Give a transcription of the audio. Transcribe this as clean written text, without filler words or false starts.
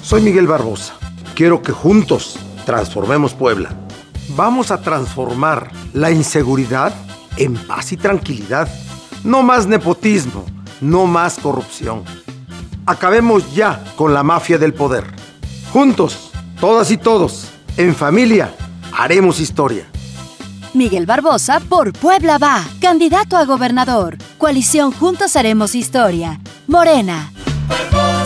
Soy Miguel Barbosa. Quiero que juntos transformemos Puebla. Vamos a transformar la inseguridad en paz y tranquilidad. No más nepotismo, no más corrupción. Acabemos ya con la mafia del poder. Juntos, todas y todos, en familia, haremos historia. Miguel Barbosa por Puebla va. Candidato a gobernador. Coalición Juntos Haremos Historia. Morena.